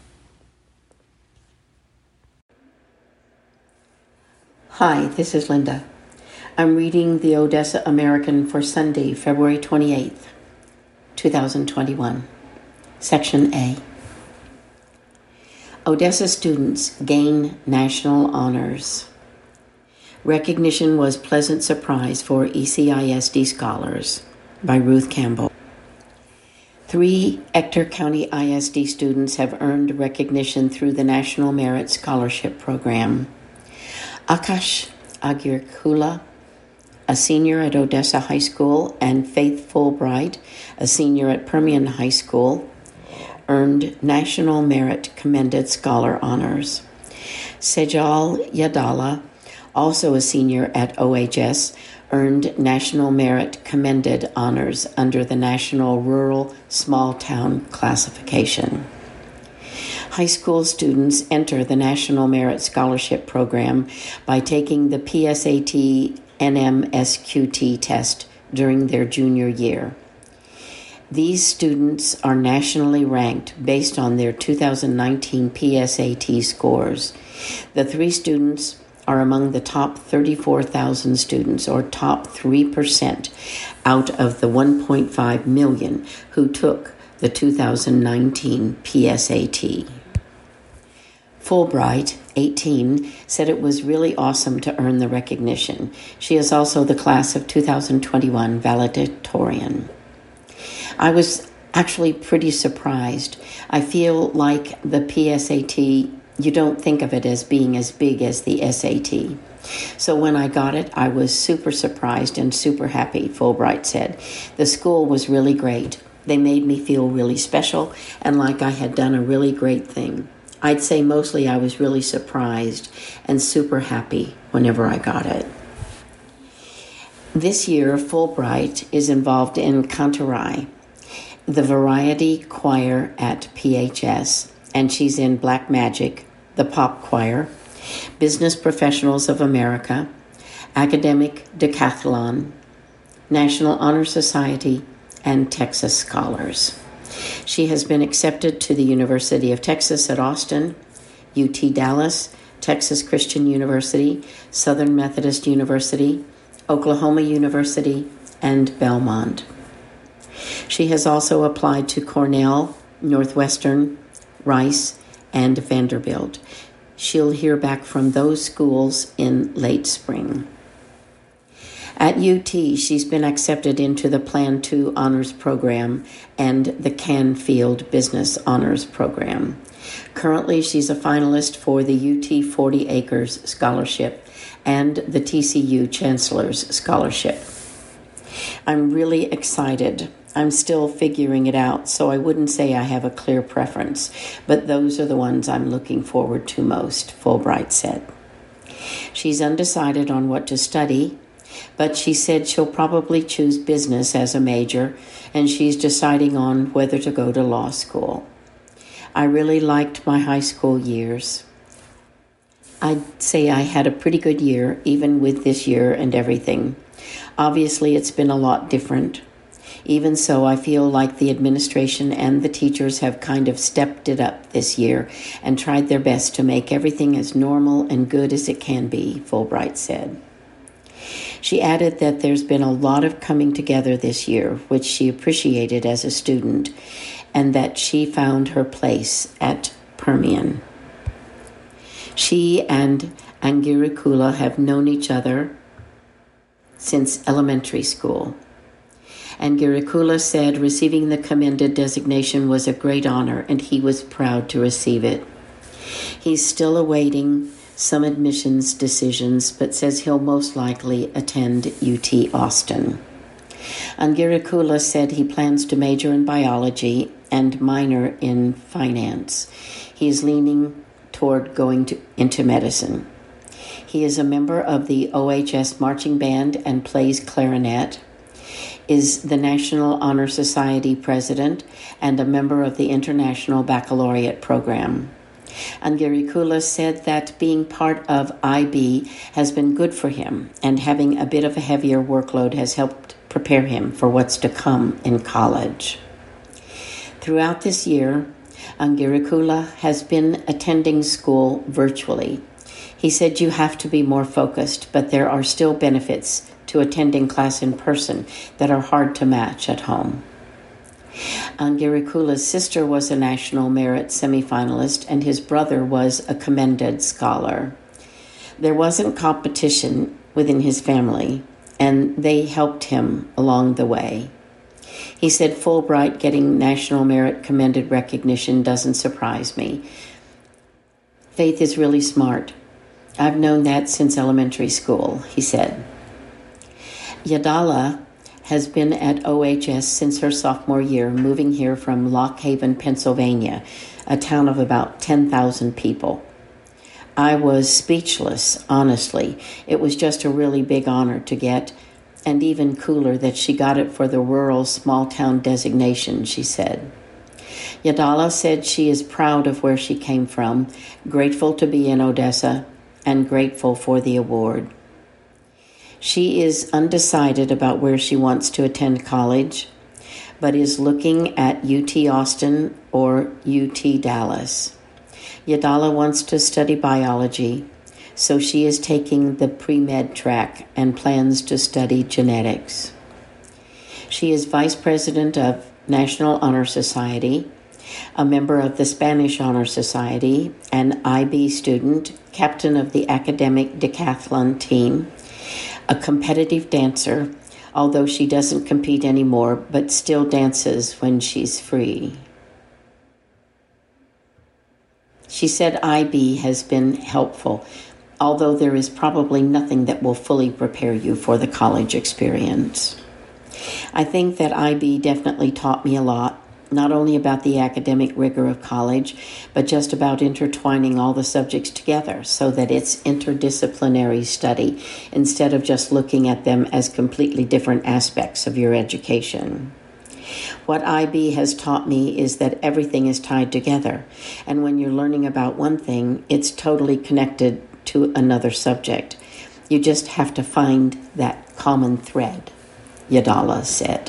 Hi, this is Linda. I'm reading the Odessa American for Sunday, February twenty-eighth. twenty twenty-one. Section A. Odessa students gain national honors. Recognition was pleasant surprise for E C I S D scholars by Ruth Campbell. Three Ector County I S D students have earned recognition through the National Merit Scholarship Program. Akash Agirkula, a senior at Odessa High School, and Faith Fulbright, a senior at Permian High School, earned National Merit Commended Scholar honors. Sejal Yadala, also a senior at O H S, earned National Merit Commended honors under the National Rural Small Town Classification. High school students enter the National Merit Scholarship Program by taking the P S A T N M S Q T test during their junior year. These students are nationally ranked based on their two thousand nineteen P S A T scores. The three students are among the top thirty-four thousand students, or top three percent, out of the one point five million who took the two thousand nineteen P S A T. Fulbright, eighteen, said it was really awesome to earn the recognition. She is also the class of two thousand twenty-one valedictorian. I was actually pretty surprised. I feel like the P S A T you don't think of it as being as big as the S A T. So when I got it, I was super surprised and super happy, Fulbright said. The school was really great. They made me feel really special and like I had done a really great thing. I'd say mostly I was really surprised and super happy whenever I got it. This year, Fulbright is involved in Kantarai, the variety choir at P H S, and she's in Black Magic, the pop choir, Business Professionals of America, Academic Decathlon, National Honor Society, and Texas Scholars. She has been accepted to the University of Texas at Austin, U T Dallas, Texas Christian University, Southern Methodist University, Oklahoma University, and Belmont. She has also applied to Cornell, Northwestern, Rice, and Vanderbilt. She'll hear back from those schools in late spring. At U T, she's been accepted into the Plan two Honors Program and the Canfield Business Honors Program. Currently, she's a finalist for the U T forty Acres Scholarship and the T C U Chancellor's Scholarship. I'm really excited. I'm still figuring it out, so I wouldn't say I have a clear preference, but those are the ones I'm looking forward to most, Fulbright said. She's undecided on what to study, but she said she'll probably choose business as a major, and she's deciding on whether to go to law school. I really liked my high school years. I'd say I had a pretty good year, even with this year and everything. Obviously, it's been a lot different. Even so, I feel like the administration and the teachers have kind of stepped it up this year and tried their best to make everything as normal and good as it can be, Fulbright said. She added that there's been a lot of coming together this year, which she appreciated as a student, and that she found her place at Permian. She and Angirikula have known each other since elementary school. Angirikula said receiving the commended designation was a great honor, and he was proud to receive it. He's still awaiting some admissions decisions, but says he'll most likely attend U T Austin. Angirikula said he plans to major in biology and minor in finance. He is leaning toward going to, into medicine. He is a member of the O H S marching band and plays clarinet, is the National Honor Society president, and a member of the International Baccalaureate program. Angirikula said that being part of I B has been good for him, and having a bit of a heavier workload has helped prepare him for what's to come in college. Throughout this year, Angirikula has been attending school virtually. He said you have to be more focused, but there are still benefits to attending class in person that are hard to match at home. Angirikula's sister was a National Merit semifinalist, and his brother was a commended scholar. There wasn't competition within his family, and they helped him along the way. He said Fulbright getting National Merit commended recognition doesn't surprise me. Faith is really smart. I've known that since elementary school, he said. Yadala has been at O H S since her sophomore year, moving here from Lock Haven, Pennsylvania, a town of about ten thousand people. I was speechless, honestly. It was just a really big honor to get, and even cooler that she got it for the rural small-town designation, she said. Yadala said she is proud of where she came from, grateful to be in Odessa, and grateful for the award. She is undecided about where she wants to attend college, but is looking at U T Austin or U T Dallas. Yadala wants to study biology, so she is taking the pre-med track and plans to study genetics. She is vice president of National Honor Society, a member of the Spanish Honor Society, an I B student, captain of the academic decathlon team, a competitive dancer, although she doesn't compete anymore, but still dances when she's free. She said I B has been helpful, although there is probably nothing that will fully prepare you for the college experience. I think that I B definitely taught me a lot, not only about the academic rigor of college, but just about intertwining all the subjects together so that it's interdisciplinary study instead of just looking at them as completely different aspects of your education. What I B has taught me is that everything is tied together, and when you're learning about one thing, it's totally connected to another subject. You just have to find that common thread, Yadala said.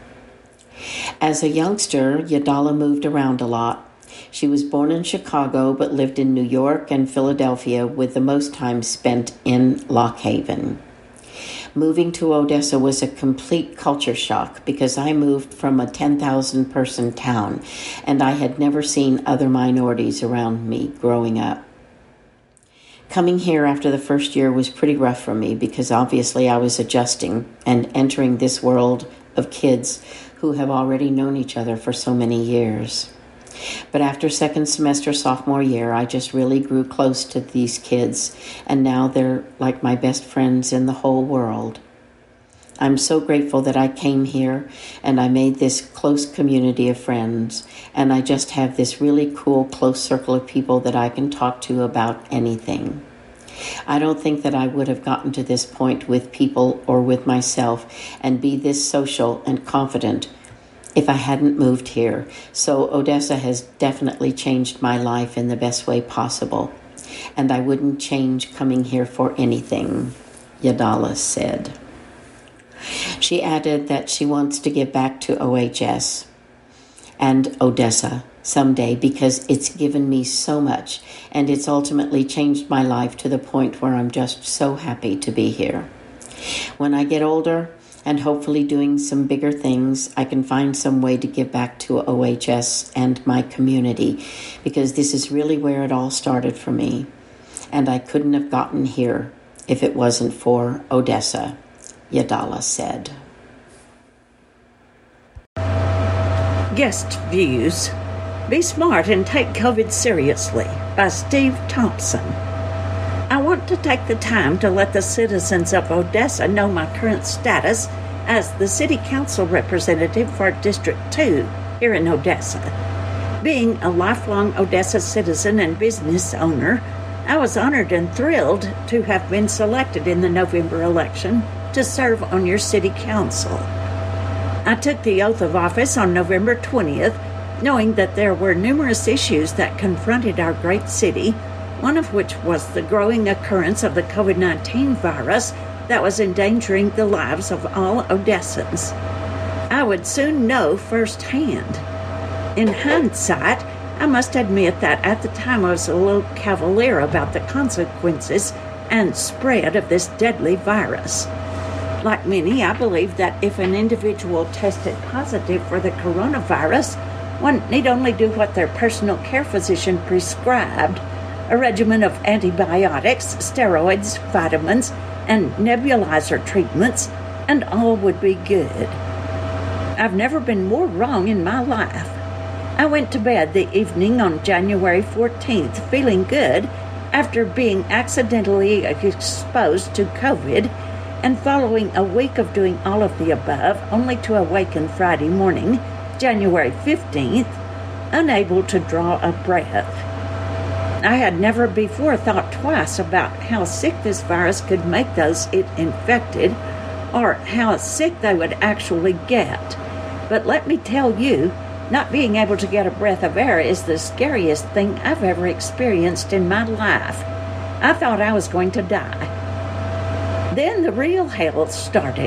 As a youngster, Yadala moved around a lot. She was born in Chicago but lived in New York and Philadelphia, with the most time spent in Lock Haven. Moving to Odessa was a complete culture shock because I moved from a ten thousand person town and I had never seen other minorities around me growing up. Coming here after the first year was pretty rough for me because obviously I was adjusting and entering this world of kids who have already known each other for so many years. But after second semester sophomore year, I just really grew close to these kids, and now they're like my best friends in the whole world. I'm so grateful that I came here and I made this close community of friends, and I just have this really cool close circle of people that I can talk to about anything. I don't think that I would have gotten to this point with people or with myself and be this social and confident if I hadn't moved here. So Odessa has definitely changed my life in the best way possible, and I wouldn't change coming here for anything, Yadala said. She added that she wants to give back to O H S and Odessa someday because it's given me so much, and it's ultimately changed my life to the point where I'm just so happy to be here. When I get older and hopefully doing some bigger things, I can find some way to give back to O H S and my community, because this is really where it all started for me, and I couldn't have gotten here if it wasn't for Odessa, Yadala said. Guest views. Be Smart and Take COVID Seriously by Steve Thompson. I want to take the time to let the citizens of Odessa know my current status as the City Council representative for District two here in Odessa. Being a lifelong Odessa citizen and business owner, I was honored and thrilled to have been selected in the November election to serve on your City Council. I took the oath of office on November twentieth, knowing that there were numerous issues that confronted our great city, one of which was the growing occurrence of the covid nineteen virus that was endangering the lives of all Odessans. I would soon know firsthand. In hindsight, I must admit that at the time I was a little cavalier about the consequences and spread of this deadly virus. Like many, I believe that if an individual tested positive for the coronavirus, one need only do what their personal care physician prescribed, a regimen of antibiotics, steroids, vitamins, and nebulizer treatments, and all would be good. I've never been more wrong in my life. I went to bed the evening on January fourteenth feeling good after being accidentally exposed to COVID, and following a week of doing all of the above, only to awaken Friday morning, January fifteenth, unable to draw a breath. I had never before thought twice about how sick this virus could make those it infected, or how sick they would actually get. But let me tell you, not being able to get a breath of air is the scariest thing I've ever experienced in my life. I thought I was going to die. Then the real hell started.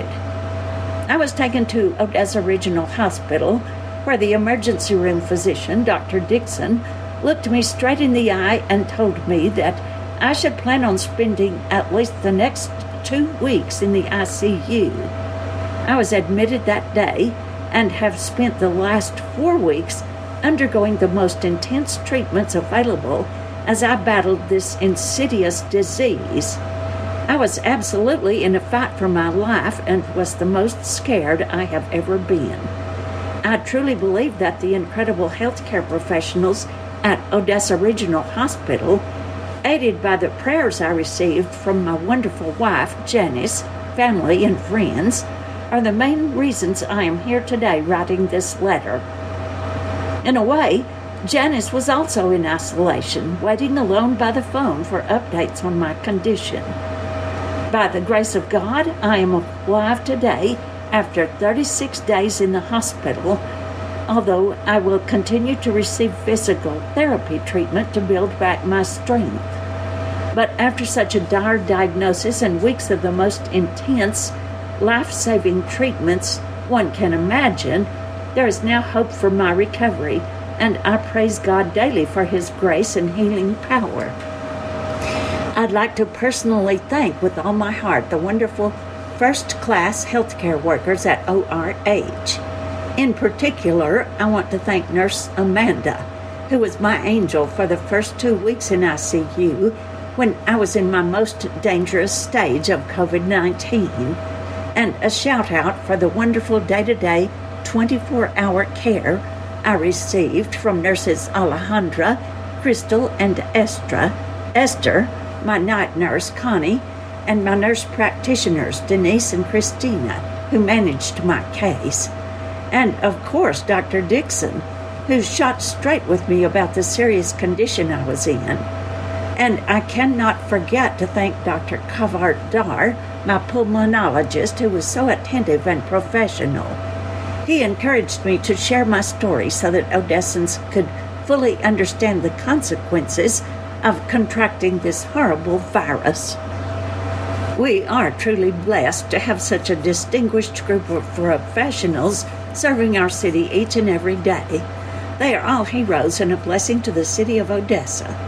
I was taken to Odessa Regional Hospital, where the emergency room physician, Doctor Dixon, looked me straight in the eye and told me that I should plan on spending at least the next two weeks in the I C U. I was admitted that day and have spent the last four weeks undergoing the most intense treatments available as I battled this insidious disease. I was absolutely in a fight for my life and was the most scared I have ever been. I truly believe that the incredible healthcare professionals at Odessa Regional Hospital, aided by the prayers I received from my wonderful wife, Janice, family, and friends, are the main reasons I am here today writing this letter. In a way, Janice was also in isolation, waiting alone by the phone for updates on my condition. By the grace of God, I am alive today after thirty-six days in the hospital, although I will continue to receive physical therapy treatment to build back my strength. But after such a dire diagnosis and weeks of the most intense, life-saving treatments one can imagine, there is now hope for my recovery, and I praise God daily for His grace and healing power. I'd like to personally thank with all my heart the wonderful first-class healthcare workers at O R H. In particular, I want to thank Nurse Amanda, who was my angel for the first two weeks in I C U when I was in my most dangerous stage of covid nineteen, and a shout-out for the wonderful day-to-day twenty-four hour care I received from nurses Alejandra, Crystal, and Esther, Esther, my night nurse Connie, and my nurse practitioners Denise and Christina, who managed my case. And, of course, Doctor Dixon, who shot straight with me about the serious condition I was in. And I cannot forget to thank Doctor Kavart Dar, my pulmonologist, who was so attentive and professional. He encouraged me to share my story so that Odessans could fully understand the consequences of contracting this horrible virus. We are truly blessed to have such a distinguished group of professionals serving our city each and every day. They are all heroes and a blessing to the city of Odessa.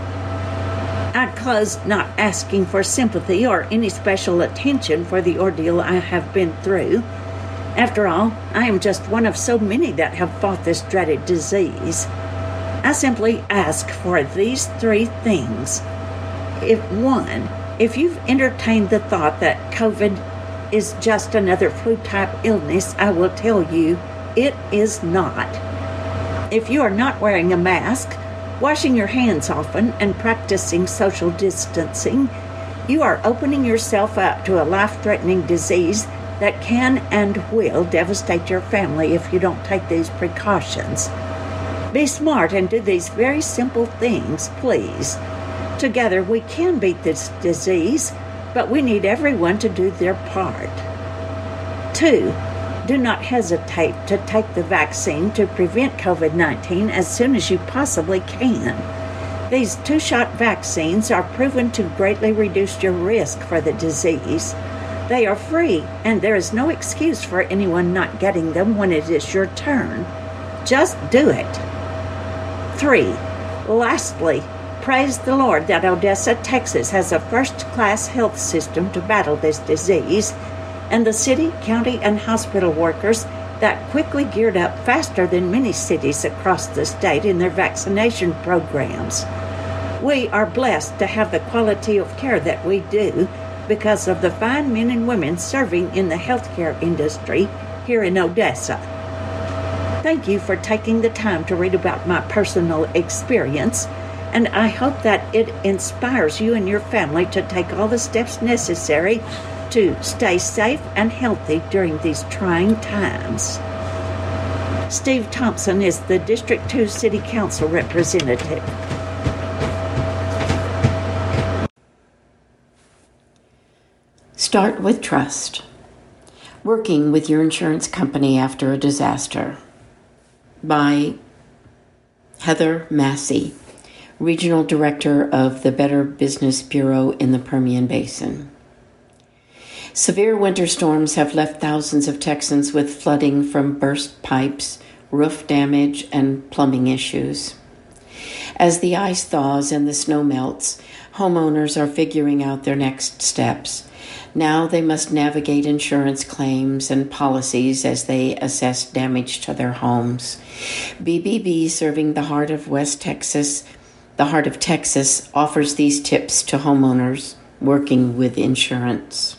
I close not asking for sympathy or any special attention for the ordeal I have been through. After all, I am just one of so many that have fought this dreaded disease. I simply ask for these three things. If one, if you've entertained the thought that COVID is just another flu-type illness, I will tell you it is not. If you are not wearing a mask, washing your hands often, and practicing social distancing, you are opening yourself up to a life-threatening disease that can and will devastate your family if you don't take these precautions. Be smart and do these very simple things, please. Together we can beat this disease, but we need everyone to do their part. Two, do not hesitate to take the vaccine to prevent covid nineteen as soon as you possibly can. These two-shot vaccines are proven to greatly reduce your risk for the disease. They are free, and there is no excuse for anyone not getting them when it is your turn. Just do it. Three, lastly, praise the Lord that Odessa, Texas has a first-class health system to battle this disease, and the city, county, and hospital workers that quickly geared up faster than many cities across the state in their vaccination programs. We are blessed to have the quality of care that we do because of the fine men and women serving in the healthcare industry here in Odessa. Thank you for taking the time to read about my personal experience, and I hope that it inspires you and your family to take all the steps necessary to stay safe and healthy during these trying times. Steve Thompson is the District two City Council representative. Start with trust. Working with your insurance company after a disaster. By Heather Massey, Regional Director of the Better Business Bureau in the Permian Basin. Severe winter storms have left thousands of Texans with flooding from burst pipes, roof damage, and plumbing issues. As the ice thaws and the snow melts, homeowners are figuring out their next steps. Now they must navigate insurance claims and policies as they assess damage to their homes. B B B, serving the heart of West Texas, the heart of Texas, offers these tips to homeowners working with insurance.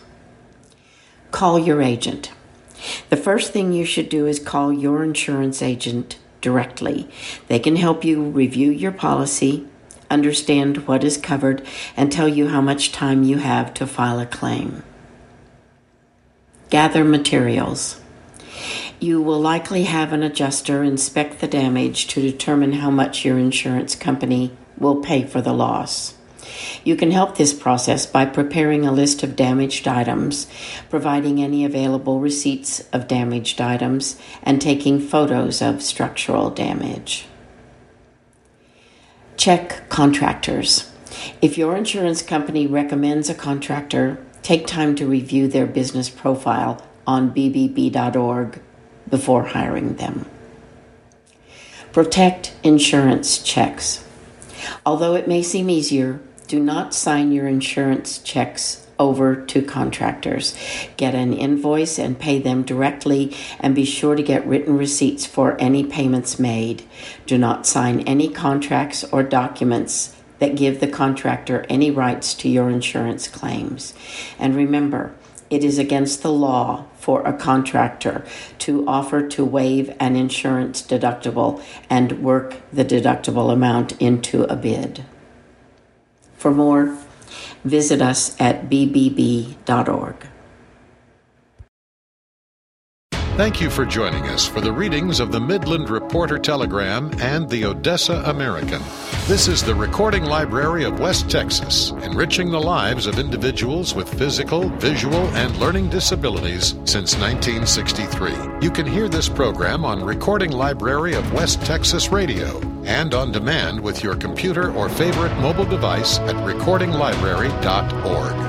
Call your agent. The first thing you should do is call your insurance agent directly. They can help you review your policy, understand what is covered, and tell you how much time you have to file a claim. Gather materials. You will likely have an adjuster inspect the damage to determine how much your insurance company will pay for the loss. You can help this process by preparing a list of damaged items, providing any available receipts of damaged items, and taking photos of structural damage. Check contractors. If your insurance company recommends a contractor, take time to review their business profile on b b b dot org before hiring them. Protect insurance checks. Although it may seem easier, do not sign your insurance checks over to contractors. Get an invoice and pay them directly, and be sure to get written receipts for any payments made. Do not sign any contracts or documents that give the contractor any rights to your insurance claims. And remember, it is against the law for a contractor to offer to waive an insurance deductible and work the deductible amount into a bid. For more, visit us at b b b dot org. Thank you for joining us for the readings of the Midland Reporter Telegram and the Odessa American. This is the Recording Library of West Texas, enriching the lives of individuals with physical, visual, and learning disabilities since nineteen sixty-three. You can hear this program on Recording Library of West Texas Radio and on demand with your computer or favorite mobile device at recording library dot org.